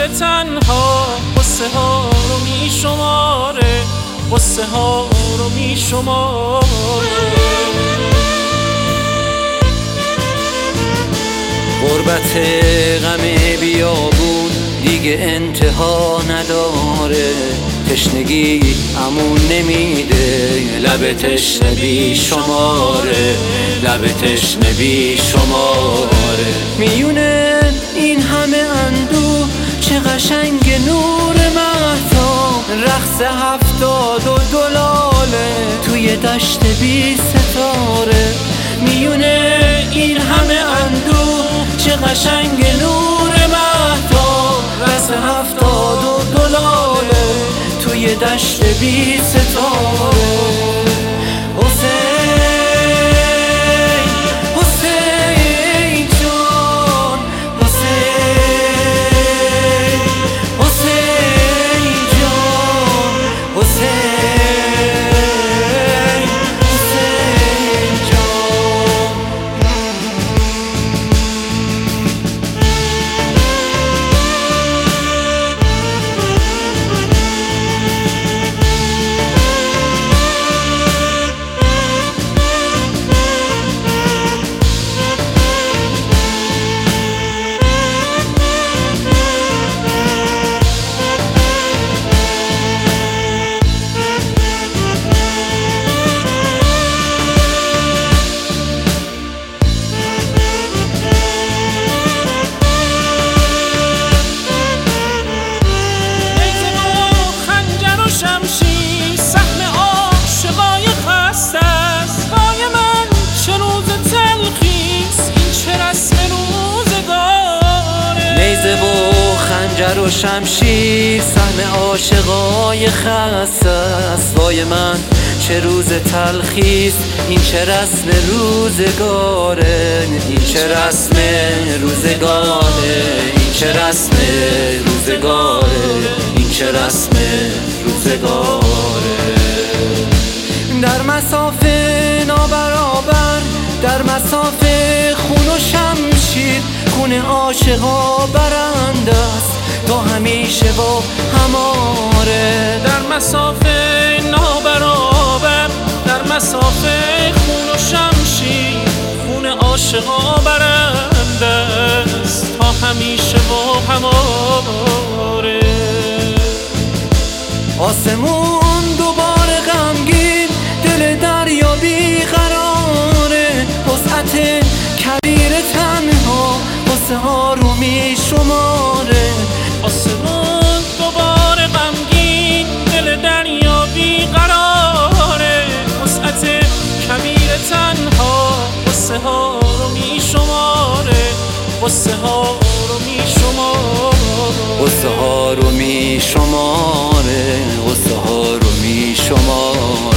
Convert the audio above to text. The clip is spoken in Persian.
کبیر تنها قصه ها رو می شماره، قصه ها رو می شماره. غربت غم بیابون دیگه انتها نداره، تشنگی امون نمیده، لب تشنه بی شماره، لب تشنه بی شماره. میونه این همه اندوه چه قشنگ نور مهتاب، رقص 72 لاله توی دشت بی ستاره. میونه این همه اندوه چه قشنگ نور مهتاب، رقص 72 لاله توی دشت بی ستاره. نیزه و خنجر و شمشیر سهم عاشقای خسته است. وای من چه روز تلخیست، این چه رسم روزگاره، این چه رسم روزگاره، این چه رسم روزگاره، این چه رسم روزگاره. در مسافه نابرابر، در مسافه خون و شمشیر، خون عاشقا برنده است تا همیشه و هماره. در مسافه نابرابر، در مسافه خون و شمشیر، خون عاشقا برنده است تا همیشه و هماره. آسمون دوباره غمگین، دل دریا بیقراره، وسعت کبیر تنها قصه ها رو می شماره. آسمون دوباره غمگین، دل دریا بیقراره، وسعت کبیر تنها قصه ها رو می شماره، قصه ها رو می شماره، قصه ها رو می شماره، قصه ها رو می شماره.